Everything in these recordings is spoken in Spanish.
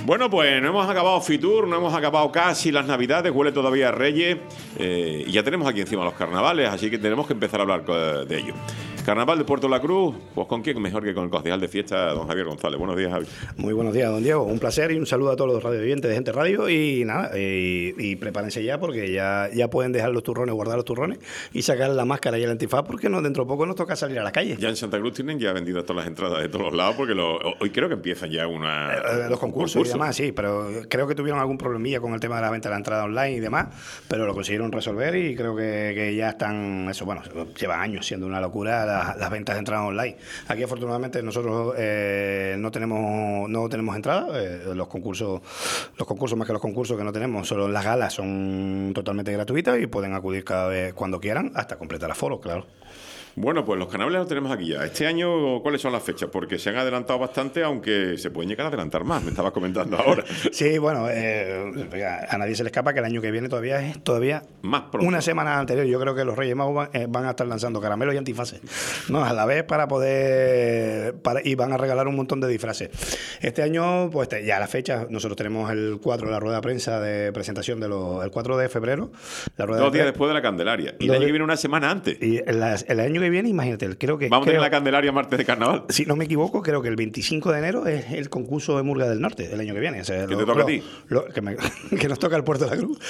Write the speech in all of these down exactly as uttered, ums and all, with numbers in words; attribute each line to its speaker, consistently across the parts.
Speaker 1: Bueno, pues no hemos acabado Fitur, no hemos acabado casi las Navidades, huele todavía a Reyes eh, y ya tenemos aquí encima los carnavales, así que tenemos que empezar a hablar de ello. Carnaval de Puerto La Cruz, pues ¿con quién mejor que con el concejal de fiesta, don Javier González? Buenos días, Javi.
Speaker 2: Muy buenos días, don Diego. Un placer y un saludo a todos los radioyentes de Gente Radio y nada, y, y prepárense ya porque ya, ya pueden dejar los turrones, guardar los turrones y sacar la máscara y el antifaz porque no, dentro de poco nos toca salir a la calle.
Speaker 1: Ya en Santa Cruz tienen ya vendidas todas las entradas de todos los lados porque lo, hoy creo que empiezan ya una...
Speaker 2: Eh, los concursos concurso. y demás, sí, pero creo que tuvieron algún problemilla con el tema de la venta de la entrada online y demás, pero lo consiguieron resolver y creo que, que ya están, eso bueno, lleva años siendo una locura las, las ventas de entrada online. Aquí afortunadamente nosotros eh, no tenemos no tenemos entrada, eh, los concursos los concursos más que los concursos que no tenemos, solo las galas son totalmente gratuitas y pueden acudir cada vez cuando quieran hasta completar aforo, claro.
Speaker 1: Bueno, pues los carnavales los tenemos aquí ya. Este año, ¿cuáles son las fechas? Porque se han adelantado bastante, aunque se pueden llegar a adelantar más, me estabas comentando ahora.
Speaker 2: Sí, bueno, eh, a nadie se le escapa que el año que viene todavía es todavía
Speaker 1: más pronto.
Speaker 2: Una semana anterior. Yo creo que los Reyes Magos van, eh, van a estar lanzando caramelos y antifaces, ¿no? A la vez para poder... Para, y van a regalar un montón de disfraces. Este año, pues ya la fecha, nosotros tenemos el cuatro, la rueda de prensa de presentación de los, el cuatro de febrero. La rueda
Speaker 1: Dos
Speaker 2: de
Speaker 1: días después de la Candelaria. Y el año que viene una semana antes.
Speaker 2: Y el, el año que viene, imagínate, creo que...
Speaker 1: Vamos
Speaker 2: creo,
Speaker 1: a tener la Candelaria martes de carnaval.
Speaker 2: Si no me equivoco, creo que el veinticinco de enero es el concurso de Murga del Norte, el año que viene. O sea,
Speaker 1: ¿Qué
Speaker 2: lo,
Speaker 1: te toca
Speaker 2: lo,
Speaker 1: a ti?
Speaker 2: Lo, que, me, que nos toca el Puerto de la Cruz.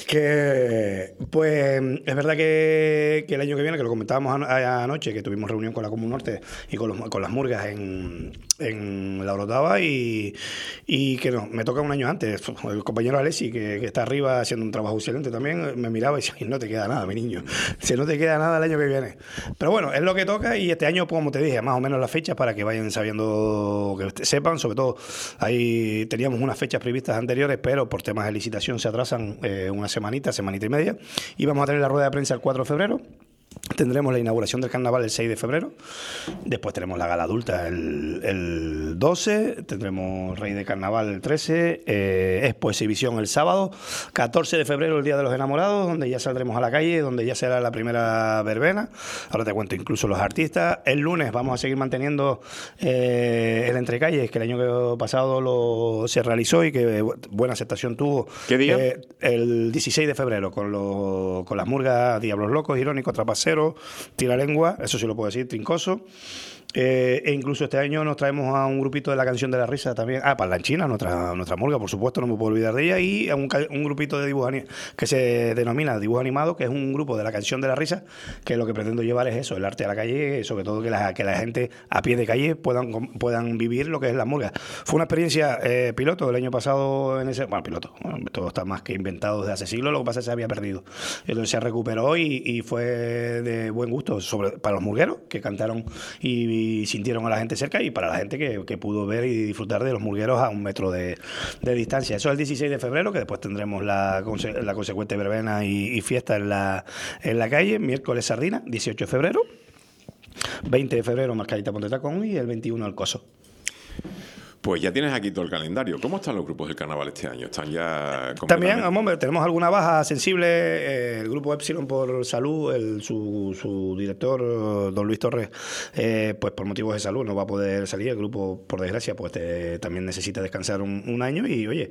Speaker 2: Que, pues, es verdad que, que el año que viene, que lo comentábamos an anoche, que tuvimos reunión con la Común Norte y con, los, con las Murgas en, en la Orotava y, y que no, me toca un año antes. El compañero Alessi, que, que está arriba haciendo un trabajo excelente también, me miraba y decía, no te queda nada, mi niño. Si no te queda nada el año que viene. Pero bueno, es lo que toca y este año, como te dije, más o menos las fechas para que vayan sabiendo, que sepan, sobre todo, ahí teníamos unas fechas previstas anteriores, pero por temas de licitación se atrasan eh, una semanita, semanita y media, y vamos a tener la rueda de prensa el cuatro de febrero. Tendremos la inauguración del carnaval el seis de febrero, después tenemos la gala adulta el, el doce, tendremos Rey de Carnaval el trece, eh, Expo Exhibición el sábado, catorce de febrero el Día de los Enamorados, donde ya saldremos a la calle, donde ya será la primera verbena, ahora te cuento incluso los artistas. El lunes vamos a seguir manteniendo eh, el Entrecalles, que el año pasado lo, se realizó y que buena aceptación tuvo.
Speaker 1: ¿Qué día?
Speaker 2: Eh, el dieciséis de febrero, con, lo, con las Murgas, Diablos Locos, Irónicos, Trapaceros, Tira Lengua, eso sí lo puedo decir, Trincoso. Eh, e incluso este año nos traemos a un grupito de la Canción de la Risa también. Ah, Parlanchina, nuestra, nuestra murga, por supuesto, no me puedo olvidar de ella. Y a un, un grupito de dibujos que se denomina Dibujo Animado, que es un grupo de la Canción de la Risa, que lo que pretendo llevar es eso, el arte a la calle, sobre todo que la, que la gente a pie de calle puedan, puedan vivir lo que es la murga. Fue una experiencia eh, piloto el año pasado en ese... Bueno, piloto, bueno, todo está más que inventado desde hace siglos, lo que pasa es que se había perdido. Entonces se recuperó y, y fue de buen gusto sobre, para los murgueros que cantaron y y sintieron a la gente cerca y para la gente que, que pudo ver y disfrutar de los murgueros a un metro de, de distancia. Eso es el dieciséis de febrero, que después tendremos la, la consecuente verbena y, y fiesta en la, en la calle. Miércoles Sardina, dieciocho de febrero. veinte de febrero Mascarita Ponte Tacón y el veintiuno el Coso.
Speaker 1: Pues ya tienes aquí todo el calendario. ¿Cómo están los grupos del carnaval este año? ¿Están ya
Speaker 2: También, hombre, tenemos alguna baja sensible. Eh, el grupo Epsilon por salud, el, su, su director, don Luis Torres, eh, pues por motivos de salud no va a poder salir. El grupo, por desgracia, pues te, también necesita descansar un, un año y, oye,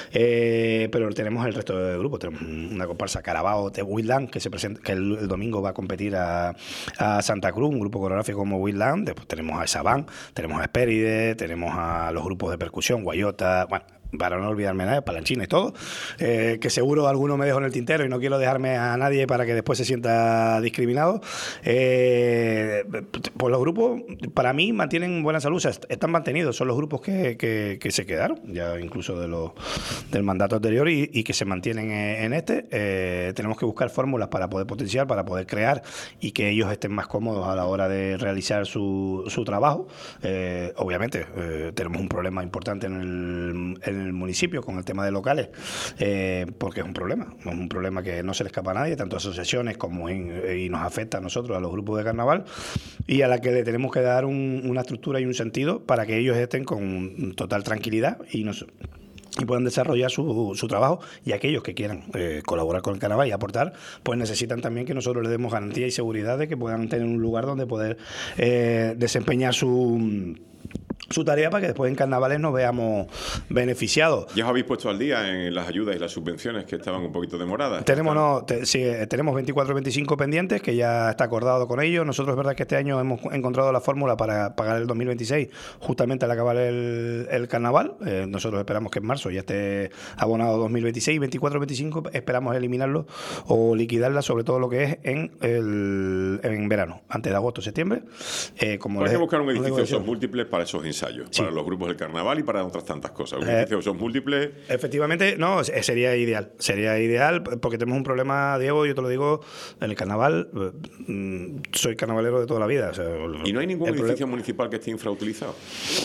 Speaker 2: eh, pero tenemos el resto del grupo. Tenemos una comparsa Carabao de Wildland, que se presenta, que el, el domingo va a competir a, a Santa Cruz, un grupo coreográfico como Wildland. Después tenemos a Saban, tenemos a Espéride, tenemos a los grupos de percusión, Guayota, bueno, para no olvidarme nada, Palanchina y todo, eh, que seguro alguno me dejo en el tintero y no quiero dejarme a nadie para que después se sienta discriminado. Eh, pues los grupos, para mí, mantienen buena salud, o sea, están mantenidos, son los grupos que, que, que se quedaron, ya incluso de los, del mandato anterior y, y que se mantienen en este. Eh, tenemos que buscar fórmulas para poder potenciar, para poder crear y que ellos estén más cómodos a la hora de realizar su, su trabajo. Eh, obviamente, eh, tenemos un problema importante en el, en el municipio con el tema de locales, eh, porque es un problema, es un problema que no se le escapa a nadie, tanto a asociaciones como en, y nos afecta a nosotros, a los grupos de carnaval, y a la que le tenemos que dar un, una estructura y un sentido para que ellos estén con total tranquilidad y nos y puedan desarrollar su, su trabajo, y aquellos que quieran eh, colaborar con el carnaval y aportar, pues necesitan también que nosotros les demos garantía y seguridad de que puedan tener un lugar donde poder eh, desempeñar su su tarea para que después en carnavales nos veamos beneficiados.
Speaker 1: ¿Ya os habéis puesto al día en las ayudas y las subvenciones que estaban un poquito demoradas?
Speaker 2: Tenemos, no, te, sí, tenemos veinticuatro veinticinco pendientes, que ya está acordado con ellos. Nosotros es verdad que este año hemos encontrado la fórmula para pagar el dos mil veintiséis justamente al acabar el, el carnaval. Eh, nosotros esperamos que en marzo ya esté abonado dos mil veintiséis. veinticuatro veinticinco esperamos eliminarlo o liquidarla, sobre todo lo que es en el en verano, antes de agosto, septiembre. Eh, como
Speaker 1: Hay
Speaker 2: les,
Speaker 1: que buscar un edificio de
Speaker 2: usos
Speaker 1: múltiples para esos ensayos, sí. Para los grupos del carnaval y para otras tantas cosas. Un
Speaker 2: eh,
Speaker 1: edificio de usos múltiples.
Speaker 2: Efectivamente, no, sería ideal. Sería ideal porque tenemos un problema, Diego, yo te lo digo, en el carnaval. Mmm, soy carnavalero de toda la vida. O sea,
Speaker 1: ¿Y no hay ningún edificio
Speaker 2: problema
Speaker 1: municipal que esté infrautilizado?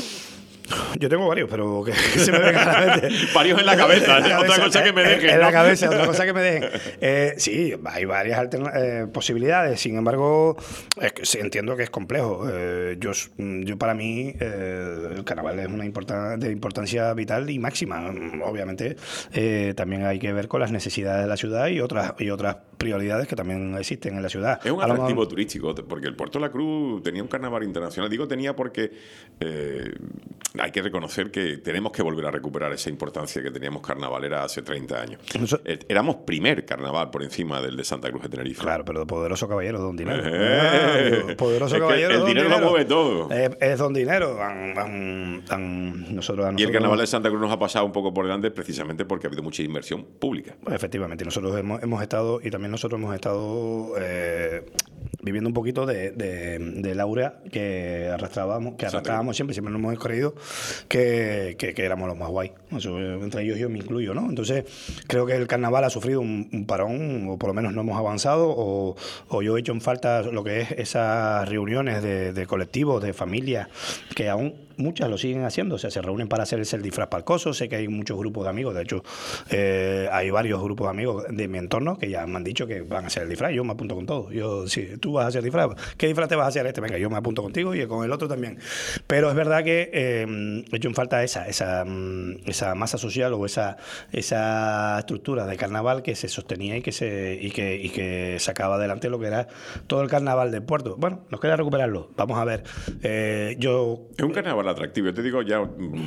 Speaker 2: Yo tengo varios, pero que se me venga a la mente.
Speaker 1: Varios en la cabeza, en la cabeza, otra cosa que me dejen.
Speaker 2: En
Speaker 1: ¿no?
Speaker 2: la cabeza, otra cosa que me dejen. Eh, sí, hay varias eh, posibilidades. Sin embargo, es que, sí, entiendo que es complejo. Eh, yo, yo, para mí, eh, el carnaval es una importan de importancia vital y máxima. Obviamente, eh, también hay que ver con las necesidades de la ciudad y otras, y otras prioridades que también existen en la ciudad.
Speaker 1: Es un atractivo mejor... turístico, porque el Puerto de la Cruz tenía un carnaval internacional. Digo tenía porque... Eh, hay que reconocer que tenemos que volver a recuperar esa importancia que teníamos carnavalera hace treinta años. Eso, Éramos primer carnaval por encima del de Santa Cruz de Tenerife.
Speaker 2: Claro, pero poderoso caballero, don dinero.
Speaker 1: Eh,
Speaker 2: ah, poderoso
Speaker 1: es
Speaker 2: caballero,
Speaker 1: el
Speaker 2: don
Speaker 1: dinero,
Speaker 2: dinero
Speaker 1: lo mueve todo.
Speaker 2: Es, es don dinero. An, an, an, nosotros, a nosotros,
Speaker 1: y el carnaval de Santa Cruz nos ha pasado un poco por delante precisamente porque ha habido mucha inversión pública.
Speaker 2: Efectivamente, nosotros hemos, hemos estado, y también nosotros hemos estado eh, viviendo un poquito de, de, de Laura que arrastrábamos, que arrastrábamos siempre, siempre nos hemos creído que, que, que éramos los más guay. Eso, entre ellos yo me incluyo, ¿no? Entonces, creo que el carnaval ha sufrido un, un parón, o por lo menos no hemos avanzado, o, o yo he hecho en falta lo que es esas reuniones de, de colectivos, de familias, que aún muchas lo siguen haciendo, o sea, se reúnen para hacer el disfraz palcoso. Sé que hay muchos grupos de amigos, de hecho, eh, hay varios grupos de amigos de mi entorno que ya me han dicho que van a hacer el disfraz. Yo me apunto con todo. Yo, sí, tú vas a hacer disfraz. ¿Qué disfraz te vas a hacer este? Venga, yo me apunto contigo y con el otro también. Pero es verdad que eh, he hecho en falta esa, esa, esa masa social o esa, esa estructura de carnaval que se sostenía y que se y que, y que sacaba adelante lo que era todo el carnaval del puerto. Bueno, nos queda recuperarlo. Vamos a ver. Eh, yo
Speaker 1: es un carnaval atractivo. Yo te digo ya,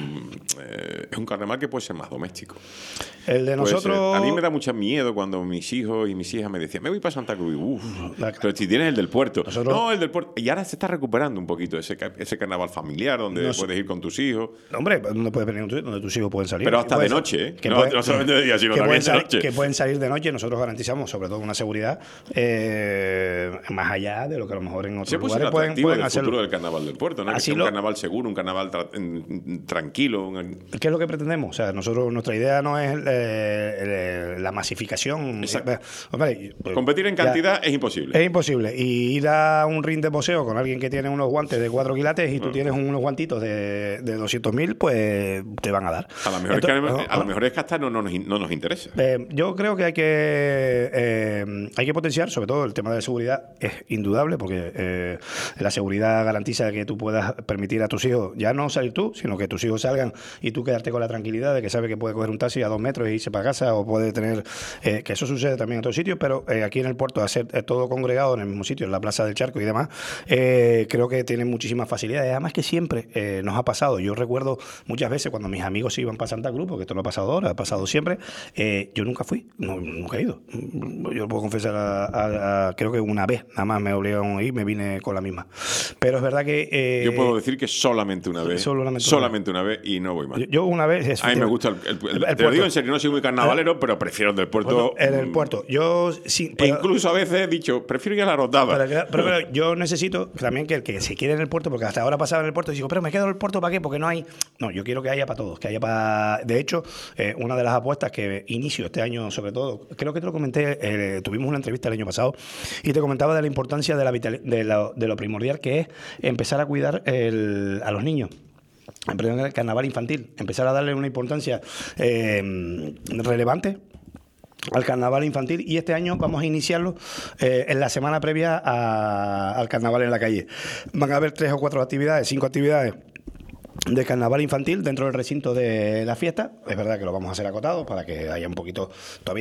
Speaker 1: eh, es un carnaval que puede ser más doméstico.
Speaker 2: El de nosotros...
Speaker 1: A mí me da mucho miedo cuando mis hijos y mis hijas me decían, me voy para Santa Cruz. Uf, pero si tienes el del puerto. Nosotros... No, el del puerto. Y ahora se está recuperando un poquito ese, ese carnaval familiar donde Nos... puedes ir con tus hijos.
Speaker 2: Hombre, donde puedes venir donde tus hijos pueden salir.
Speaker 1: Pero hasta de noche, ¿eh?
Speaker 2: Que
Speaker 1: no,
Speaker 2: puede...
Speaker 1: no solamente de día, sino también de noche.
Speaker 2: Que pueden salir de noche. Nosotros garantizamos, sobre todo, una seguridad eh, más allá de lo que a lo mejor en otros
Speaker 1: sí, pues
Speaker 2: lugares pueden, pueden hacer.
Speaker 1: El futuro del carnaval del puerto, ¿no? Que sea un lo... carnaval seguro, un carnaval tranquilo. Un...
Speaker 2: ¿Qué es lo que pretendemos? O sea, nosotros, nuestra idea no es eh, la masificación.
Speaker 1: Hombre, competir en cantidad ya, es imposible.
Speaker 2: Es imposible. Y ir a un ring de boxeo con alguien que tiene unos guantes de cuatro quilates y tú no. tienes unos guantitos de, de doscientos mil, pues te van a dar.
Speaker 1: A lo mejor, Entonces, es, que, a lo mejor es que hasta no, no, nos, no nos interesa.
Speaker 2: Eh, yo creo que hay que eh, hay que potenciar, sobre todo el tema de seguridad, es indudable, porque eh, la seguridad garantiza que tú puedas permitir a tus hijos ya no salir tú, sino que tus hijos salgan y tú quedarte con la tranquilidad de que sabe que puede coger un taxi a dos metros e irse para casa, o puede tener, eh, que eso sucede también en otros sitios, pero eh, aquí en el puerto, hacer eh, todo congregado en el mismo sitio, en la Plaza del Charco y demás, eh, creo que tienen muchísimas facilidades. Además que siempre eh, nos ha pasado, yo recuerdo muchas veces cuando mis amigos iban para Santa Cruz, porque esto no ha pasado ahora, ha pasado siempre, eh, yo nunca fui, no, nunca he ido. Yo lo puedo confesar, a, a, a, creo que una vez nada más me obligaron a ir, me vine con la misma. Pero es verdad que... Eh,
Speaker 1: yo puedo decir que solamente una vez, solamente, solamente una vez y no voy más.
Speaker 2: Yo, yo una vez... Es,
Speaker 1: a mí me gusta el, el, el, el te lo digo en serio, no soy muy carnavalero, pero prefiero el del puerto.
Speaker 2: En el puerto. Yo sí,
Speaker 1: pero, incluso a veces he dicho, prefiero ir a la Rotava.
Speaker 2: Pero, pero, pero yo necesito también que el que se quiere en el puerto, porque hasta ahora pasaba en el puerto y digo, pero me quedo en el puerto ¿para qué? Porque no hay... No, yo quiero que haya para todos, que haya para... De hecho, eh, una de las apuestas que inicio este año, sobre todo, creo que te lo comenté, eh, tuvimos una entrevista el año pasado y te comentaba de la importancia de, la vital, de, lo, de lo primordial que es empezar a cuidar el, a los niños. Emprender el carnaval infantil, empezar a darle una importancia eh, relevante al carnaval infantil, y este año vamos a iniciarlo eh, en la semana previa a, al carnaval en la calle. Van a haber tres o cuatro actividades, cinco actividades de carnaval infantil dentro del recinto de la fiesta. Es verdad que lo vamos a hacer acotado para que haya un poquito todavía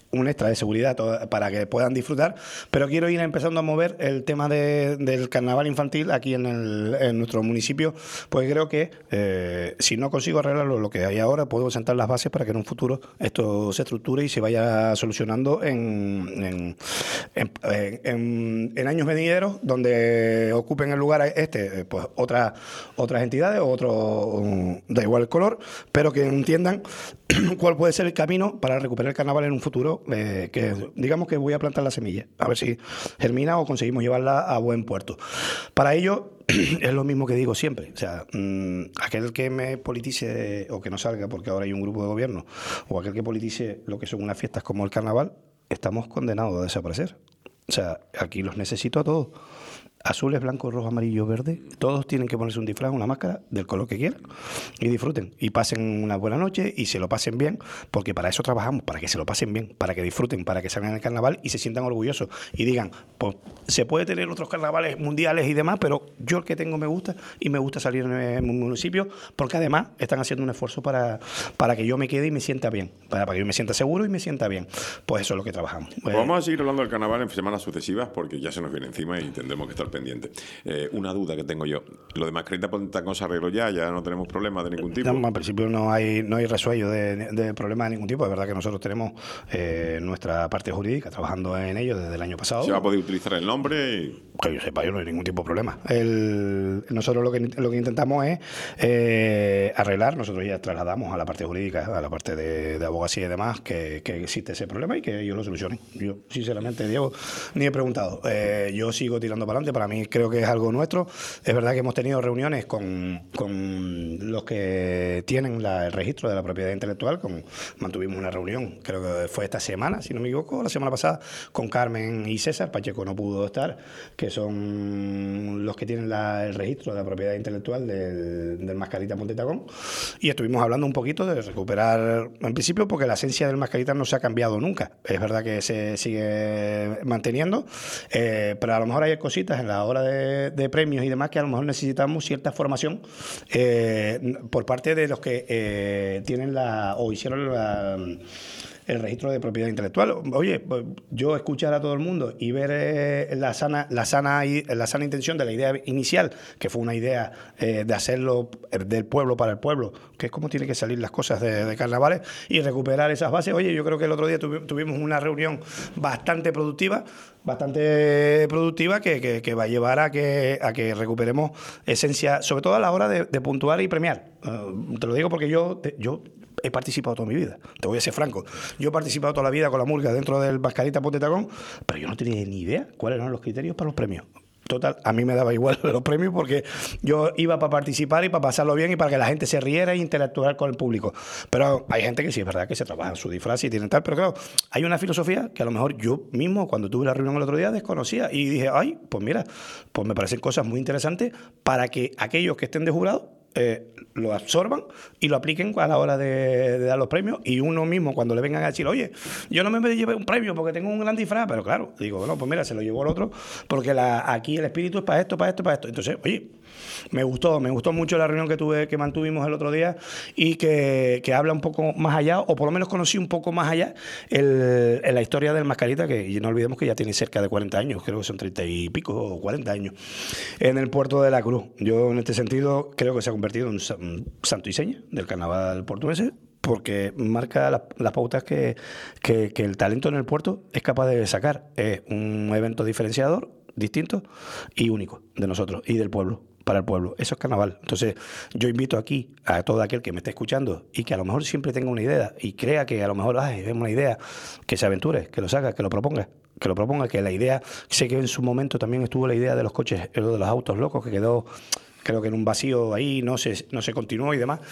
Speaker 2: un extra de seguridad para que puedan disfrutar, pero quiero ir empezando a mover el tema de, del carnaval infantil aquí en, el, en nuestro municipio, pues creo que eh, si no consigo arreglarlo lo que hay ahora, puedo sentar las bases para que en un futuro esto se estructure y se vaya solucionando en, en, en, en, en años venideros, donde ocupen el lugar este pues otras otras entidades o otro, da igual el color, pero que entiendan cuál puede ser el camino para recuperar el carnaval en un futuro, eh, que digamos que voy a plantar la semilla, a ver si germina o conseguimos llevarla a buen puerto. Para ello, es lo mismo que digo siempre, o sea, mmm, aquel que me politice o que no salga porque ahora hay un grupo de gobierno, o aquel que politice lo que son unas fiestas como el carnaval, estamos condenados a desaparecer. O sea, aquí los necesito a todos. Azules, blancos, rojos, amarillos, verdes, todos tienen que ponerse un disfraz, una máscara del color que quieran y disfruten y pasen una buena noche y se lo pasen bien, porque para eso trabajamos, para que se lo pasen bien, para que disfruten, para que salgan al carnaval y se sientan orgullosos y digan, pues se puede tener otros carnavales mundiales y demás, pero yo el que tengo me gusta y me gusta salir en mi municipio, porque además están haciendo un esfuerzo para, para que yo me quede y me sienta bien, para, para que yo me sienta seguro y me sienta bien. Pues eso es lo que trabajamos.
Speaker 1: Pues vamos a seguir hablando del carnaval en semanas sucesivas porque ya se nos viene encima y tendremos que estar pendiente. Eh, una duda que tengo yo. Lo de Mascarita Pontacón se arregló ya, ya no tenemos problemas de ningún tipo.
Speaker 2: No, en principio no hay no hay resuello de, de problemas de ningún tipo. Es verdad que nosotros tenemos eh, nuestra parte jurídica trabajando en ello desde el año pasado.
Speaker 1: ¿Se va a poder utilizar el nombre? Y...
Speaker 2: Que yo sepa, yo no hay ningún tipo de problema. El, nosotros lo que, lo que intentamos es eh, arreglar. Nosotros ya trasladamos a la parte jurídica, a la parte de, de abogacía y demás, que, que existe ese problema y que ellos lo solucionen. Yo, sinceramente, Diego, ni he preguntado. Eh, yo sigo tirando para adelante. Para mí creo que es algo nuestro. Es verdad que hemos tenido reuniones con, con los que tienen la, el registro de la propiedad intelectual. Con, mantuvimos una reunión, creo que fue esta semana, si no me equivoco, la semana pasada, con Carmen y César. Pacheco no pudo estar, que son los que tienen la, el registro de la propiedad intelectual del, del Mascarita Pontacón, y estuvimos hablando un poquito de recuperar, en principio, porque la esencia del Mascarita no se ha cambiado nunca. Es verdad que se sigue manteniendo, eh, pero a lo mejor hay cositas en la hora de, de premios y demás que a lo mejor necesitamos cierta formación eh, por parte de los que eh, tienen la o hicieron la el registro de propiedad intelectual. Oye, yo escuchar a todo el mundo y ver eh, la sana la sana la sana intención de la idea inicial, que fue una idea eh, de hacerlo del pueblo para el pueblo, que es como tiene que salir las cosas de, de carnavales, y recuperar esas bases. Oye, yo creo que el otro día tuvi, tuvimos una reunión bastante productiva, bastante productiva que, que, que va a llevar a que a que recuperemos esencia, sobre todo a la hora de, de puntuar y premiar. Uh, te lo digo porque yo te, yo he participado toda mi vida, te voy a ser franco. Yo he participado toda la vida con la murga dentro del Mascarita Pontacón, pero yo no tenía ni idea cuáles eran los criterios para los premios. Total, a mí me daba igual los premios porque yo iba para participar y para pasarlo bien y para que la gente se riera e interactuar con el público. Pero hay gente que sí es verdad que se trabaja en su disfraz y tienen tal, pero claro, hay una filosofía que a lo mejor yo mismo, cuando tuve la reunión el otro día, desconocía y dije, ay, pues mira, pues me parecen cosas muy interesantes para que aquellos que estén de jurado Eh, lo absorban y lo apliquen a la hora de, de dar los premios, y uno mismo cuando le vengan a decir, oye, yo no me llevé un premio porque tengo un gran disfraz, pero claro, digo, bueno, pues mira, se lo llevó el otro porque la, aquí el espíritu es para esto, para esto, para esto. Entonces, oye, me gustó, me gustó mucho la reunión que tuve, que mantuvimos el otro día, y que, que habla un poco más allá, o por lo menos conocí un poco más allá el, en la historia del Mascarita, que y no olvidemos que ya tiene cerca de cuarenta años, creo que son treinta y pico o cuarenta años, en el puerto de la Cruz. Yo en este sentido creo que se ha convertido en un santo y seña del carnaval portugués, porque marca la, las pautas que, que, que el talento en el puerto es capaz de sacar. Es un evento diferenciador, distinto y único de nosotros y del pueblo, para el pueblo. Eso es carnaval. Entonces, yo invito aquí a todo aquel que me esté escuchando y que a lo mejor siempre tenga una idea y crea que a lo mejor ay, es una idea, que se aventure, que lo saca, que lo proponga. que lo proponga, que la idea, sé que en su momento también estuvo la idea de los coches, de los autos locos, que quedó, creo que en un vacío ahí, no se, no se continuó y demás.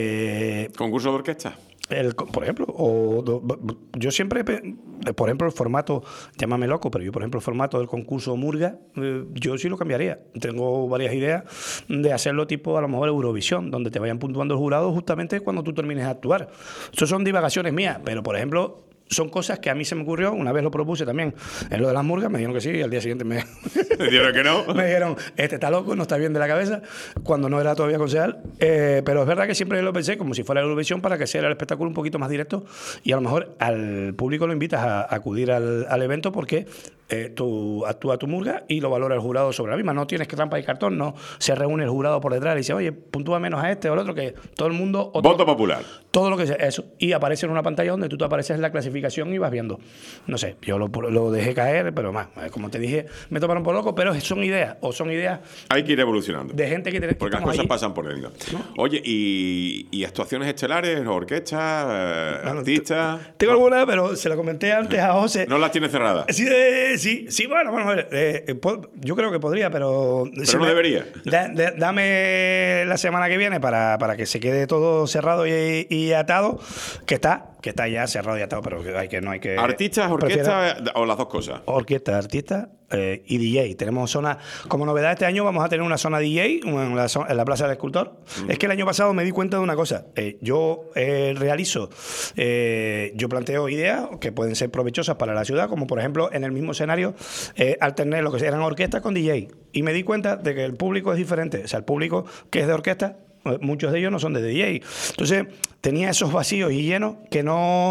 Speaker 2: Eh,
Speaker 1: ¿Concurso de orquesta?
Speaker 2: El, por ejemplo, o, yo siempre, por ejemplo, el formato, llámame loco, pero yo, por ejemplo, el formato del concurso Murga, eh, yo sí lo cambiaría. Tengo varias ideas de hacerlo tipo, a lo mejor, Eurovisión, donde te vayan puntuando el jurado justamente cuando tú termines de actuar. Eso son divagaciones mías, pero, por ejemplo, son cosas que a mí se me ocurrió, una vez lo propuse también en lo de las murgas, me dijeron que sí, y al día siguiente me,
Speaker 1: ¿Me dijeron que no?
Speaker 2: me dijeron, este está loco, no está bien de la cabeza, cuando no era todavía concejal. Eh, pero es verdad que siempre lo pensé como si fuera la Eurovisión para que sea el espectáculo un poquito más directo y a lo mejor al público lo invitas a, a acudir al, al evento porque eh, tú actúa tu murga y lo valora el jurado sobre la misma. No tienes que trampa y cartón, no se reúne el jurado por detrás y dice, oye, puntúa menos a este o al otro, que todo el mundo...
Speaker 1: Voto
Speaker 2: todo,
Speaker 1: popular.
Speaker 2: Todo lo que sea, eso. Y aparece en una pantalla donde tú te apareces en la clasificación y vas viendo. No sé, yo lo, lo dejé caer, pero más, como te dije, me tomaron por loco, pero son ideas, o son ideas...
Speaker 1: Hay que ir evolucionando.
Speaker 2: De gente que... Te,
Speaker 1: porque las cosas ahí. pasan por dentro. ¿No? Oye, ¿y, y actuaciones estelares, orquestas, eh, bueno, artistas?
Speaker 2: Tengo ¿no? alguna, pero se la comenté antes a José.
Speaker 1: ¿No las tienes cerradas?
Speaker 2: Sí, eh, sí, sí, bueno, bueno, a ver, eh, eh, yo creo que podría, pero...
Speaker 1: Pero no me, debería.
Speaker 2: Da, da, dame la semana que viene para, para que se quede todo cerrado y, y atado, que está... que está ya cerrado y atado, pero que, hay que no hay que...
Speaker 1: ¿Artistas, orquestas o las dos cosas?
Speaker 2: Orquesta, artistas eh, y D J. Tenemos zona... Como novedad este año vamos a tener una zona D J en la, en la Plaza del Escultor. Mm. Es que el año pasado me di cuenta de una cosa. Eh, yo eh, realizo... Eh, yo planteo ideas que pueden ser provechosas para la ciudad, como por ejemplo en el mismo escenario eh, alternar lo que eran orquestas con D J. Y me di cuenta de que el público es diferente. O sea, el público que es de orquesta, muchos de ellos no son de D J. Entonces, tenía esos vacíos y llenos que no,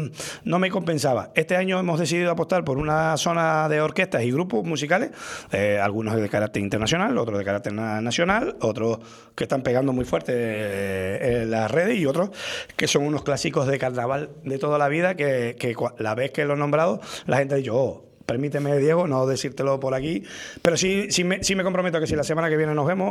Speaker 2: no me compensaba. Este año hemos decidido apostar por una zona de orquestas y grupos musicales, eh, algunos de carácter internacional, otros de carácter nacional, otros que están pegando muy fuerte eh, en las redes y otros que son unos clásicos de carnaval de toda la vida que, que la vez que lo he nombrado, la gente ha dicho, oh, permíteme, Diego, no decírtelo por aquí, pero sí, sí, me, sí me comprometo a que si la semana que viene nos vemos...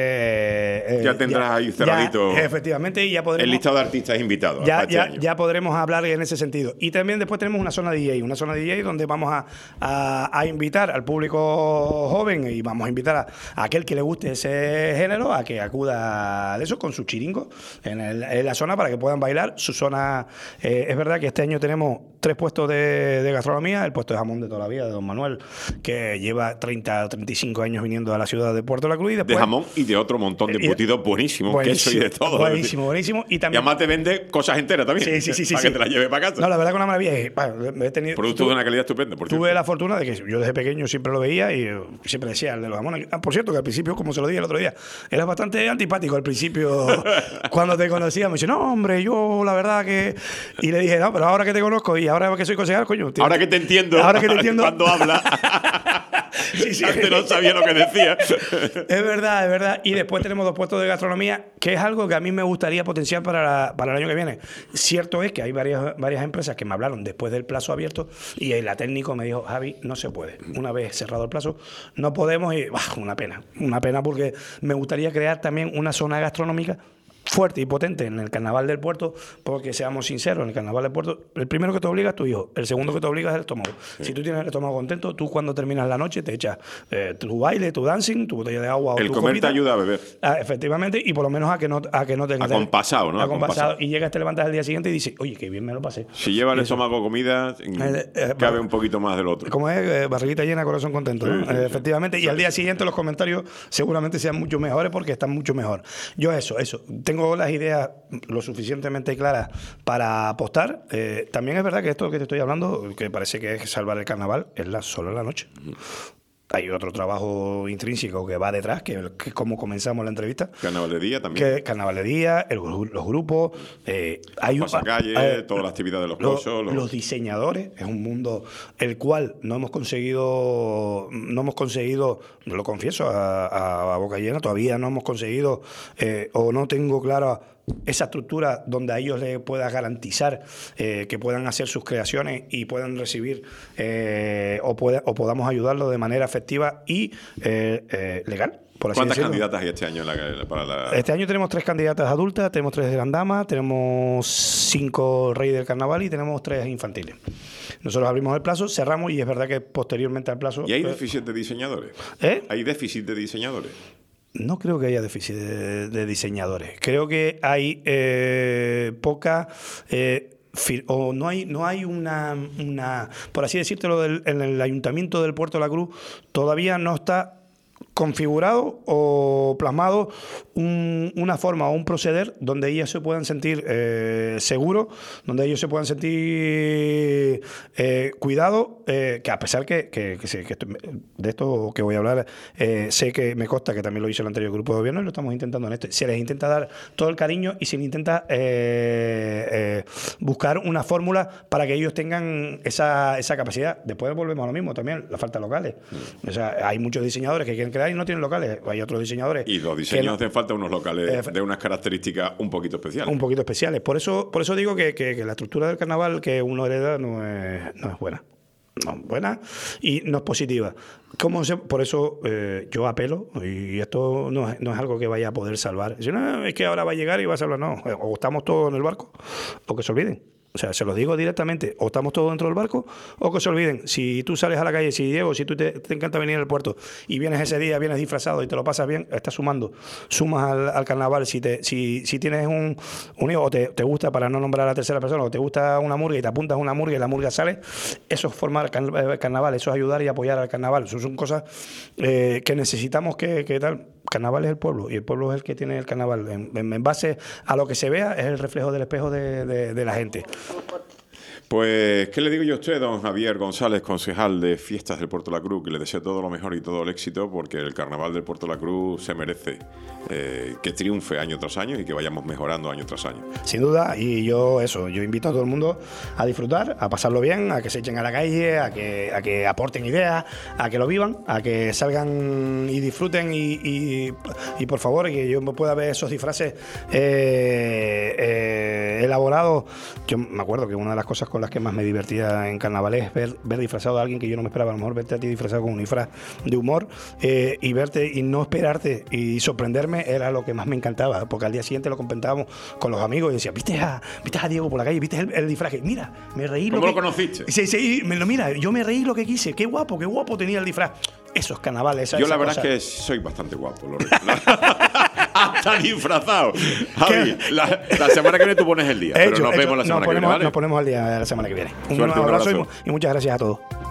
Speaker 2: Eh, eh,
Speaker 1: ya tendrás ya, ahí cerradito...
Speaker 2: Ya, efectivamente, y ya podremos...
Speaker 1: El listado de artistas invitados.
Speaker 2: Ya,
Speaker 1: este
Speaker 2: ya,
Speaker 1: año.
Speaker 2: ya podremos hablar en ese sentido. Y también después tenemos una zona D J, una zona D J donde vamos a, a, a invitar al público joven y vamos a invitar a, a aquel que le guste ese género a que acuda de eso con su chiringo en, el, en la zona para que puedan bailar. Su zona... Eh, es verdad que este año tenemos tres puestos de, de gastronomía, el puesto de jamón de toda la vida de don Manuel, que lleva treinta o treinta y cinco años viniendo a la ciudad de Puerto La Cruz. Y después,
Speaker 1: de jamón y de otro montón de embutidos buenísimos, buenísimo, queso y de todo.
Speaker 2: Buenísimo, buenísimo. Y, también,
Speaker 1: y además te vende cosas enteras también.
Speaker 2: Sí, sí, sí. sí
Speaker 1: para
Speaker 2: sí.
Speaker 1: que te las lleves para casa.
Speaker 2: No, la verdad que una maravilla. Bueno, he tenido,
Speaker 1: Productos
Speaker 2: tuve,
Speaker 1: de una calidad estupenda. Por
Speaker 2: tuve
Speaker 1: cierto.
Speaker 2: la fortuna de que yo desde pequeño siempre lo veía y siempre decía el de los jamones. Ah, por cierto, que al principio, como se lo dije el otro día, eras bastante antipático al principio cuando te conocía. Me dice, no, hombre, yo la verdad que... Y le dije, no, pero ahora que te conozco y ahora que soy concejal, coño...
Speaker 1: Ahora que te entiendo.
Speaker 2: Ahora que te entiendo.
Speaker 1: Cuando habla. Sí, sí. Antes no sabía lo que decía.
Speaker 2: Es verdad, es verdad. Y después tenemos dos puestos de gastronomía, que es algo que a mí me gustaría potenciar para, la, para el año que viene. Cierto es que hay varias, varias empresas que me hablaron después del plazo abierto y el técnico me dijo, Javi, no se puede. Una vez cerrado el plazo, no podemos y bah, una pena. Una pena porque me gustaría crear también una zona gastronómica fuerte y potente en el Carnaval del Puerto, porque seamos sinceros, en el Carnaval del Puerto, el primero que te obliga es tu hijo, el segundo que te obliga es el estómago. Sí. Si tú tienes el estómago contento, tú cuando terminas la noche te echas eh, tu baile, tu dancing, tu botella de agua o
Speaker 1: el
Speaker 2: tu
Speaker 1: comer
Speaker 2: copita,
Speaker 1: te ayuda a beber.
Speaker 2: Ah, efectivamente, y por lo menos a que no, a que no tengas...
Speaker 1: Acompasado, ¿no?
Speaker 2: Acompasado. Y llegas, te levantas al día siguiente y dices, oye, qué bien me lo pasé.
Speaker 1: Si lleva el estómago comida, eh, eh, cabe un poquito más del otro.
Speaker 2: Como es, eh, barriguita llena, corazón contento, ¿no? Sí, sí, eh, efectivamente. Sí. Y al día siguiente los comentarios seguramente sean mucho mejores porque están mucho mejor. Yo eso, eso. Tengo las ideas lo suficientemente claras para apostar. Eh, también es verdad que esto que te estoy hablando, que parece que es salvar el carnaval, es la, solo en la noche. Hay otro trabajo intrínseco que va detrás, que, que es como comenzamos la entrevista.
Speaker 1: Carnaval de día también.
Speaker 2: Que Carnaval de día, el, los grupos. Eh, hay
Speaker 1: Pasacalle, eh, toda la actividad de los cursos.
Speaker 2: Los, los diseñadores, es un mundo el cual no hemos conseguido, no hemos conseguido, lo confieso a, a, a boca llena, todavía no hemos conseguido, eh, o no tengo clara esa estructura donde a ellos les pueda garantizar eh, que puedan hacer sus creaciones y puedan recibir eh, o, pueda, o podamos ayudarlos de manera efectiva y eh, eh, legal. Por así
Speaker 1: ¿Cuántas
Speaker 2: decirlo.
Speaker 1: candidatas hay este año en la, para la...?
Speaker 2: Este año tenemos tres candidatas adultas, tenemos tres de gran dama, tenemos cinco reyes del carnaval y tenemos tres infantiles. Nosotros abrimos el plazo, cerramos y es verdad que posteriormente al plazo...
Speaker 1: ¿Y hay déficit de diseñadores?
Speaker 2: ¿Eh?
Speaker 1: ¿Hay déficit de diseñadores?
Speaker 2: No creo que haya déficit de, de diseñadores. Creo que hay eh, poca... Eh, o no hay no hay una, una por así decírtelo, del, en el Ayuntamiento del Puerto de la Cruz todavía no está configurado o plasmado un, una forma o un proceder donde ellos se puedan sentir eh, seguros, donde ellos se puedan sentir eh, cuidados, eh, que a pesar que, que, que, que esto, de esto que voy a hablar, eh, sé que me consta que también lo hizo el anterior grupo de gobierno y lo estamos intentando en esto. Se les intenta dar todo el cariño y se les intenta eh, eh, buscar una fórmula para que ellos tengan esa, esa capacidad. Después volvemos a lo mismo también, la falta de locales. O sea, hay muchos diseñadores que quieren crear y no tienen locales. Hay otros diseñadores.
Speaker 1: Y los diseños
Speaker 2: no,
Speaker 1: hacen falta unos locales eh, de unas características un poquito especiales.
Speaker 2: Un poquito especiales. Por eso, por eso digo que, que, que la estructura del carnaval que uno hereda no es, no es buena. No es buena y no es positiva. ¿Cómo se, por eso eh, yo apelo, y esto no es, no es algo que vaya a poder salvar. Si no, es que ahora va a llegar y va a salvar. No, o estamos todos en el barco o que se olviden. O sea, se lo digo directamente, o estamos todos dentro del barco, o que se olviden. Si tú sales a la calle, si Diego, si tú te, te encanta venir al puerto y vienes ese día, vienes disfrazado y te lo pasas bien, estás sumando, sumas al, al carnaval. Si te, si, si tienes un, un hijo o te, te gusta, para no nombrar a la tercera persona, o te gusta una murga y te apuntas a una murga y la murga sale, eso es formar el carnaval, eso es ayudar y apoyar al carnaval. Eso son cosas eh, que necesitamos que, que tal. Carnaval es el pueblo y el pueblo es el que tiene el carnaval. En, en, en base a lo que se vea, es el reflejo del espejo de, de, de la gente.
Speaker 1: Pues, ¿qué le digo yo a usted, don Javier González, concejal de Fiestas del Puerto de la Cruz, que le deseo todo lo mejor y todo el éxito, porque el Carnaval del Puerto de la Cruz se merece eh, que triunfe año tras año y que vayamos mejorando año tras año?
Speaker 2: Sin duda, y yo eso, yo invito a todo el mundo a disfrutar, a pasarlo bien, a que se echen a la calle, a que, a que aporten ideas, a que lo vivan, a que salgan y disfruten y, y, y por favor, que yo pueda ver esos disfraces eh, eh, elaborados. Yo me acuerdo que una de las cosas con las que más me divertía en carnaval es ver, ver disfrazado a alguien que yo no me esperaba. A lo mejor verte a ti disfrazado con un disfraz de humor eh, y verte y no esperarte y sorprenderme era lo que más me encantaba, porque al día siguiente lo comentábamos con los amigos y decía, ¿viste a, viste a Diego por la calle? ¿Viste el, el disfraz? Mira, me reí.
Speaker 1: ¿Cómo
Speaker 2: lo,
Speaker 1: lo
Speaker 2: que...
Speaker 1: conociste?
Speaker 2: Sí, sí, me lo mira, yo me reí lo que quise. Qué guapo, qué guapo tenía el disfraz. Eso es carnaval. Esa,
Speaker 1: yo
Speaker 2: esa
Speaker 1: la verdad
Speaker 2: cosa.
Speaker 1: es que soy bastante guapo, lo hasta disfrazado. Javi, la, la semana que viene tú pones el día,
Speaker 2: Hecho,
Speaker 1: pero nos
Speaker 2: hecho,
Speaker 1: vemos la semana
Speaker 2: nos
Speaker 1: que
Speaker 2: ponemos,
Speaker 1: viene, ¿vale?
Speaker 2: Nos ponemos al día la semana que viene. Un,
Speaker 1: Suerte, un
Speaker 2: abrazo,
Speaker 1: abrazo.
Speaker 2: Y, y muchas gracias a todos.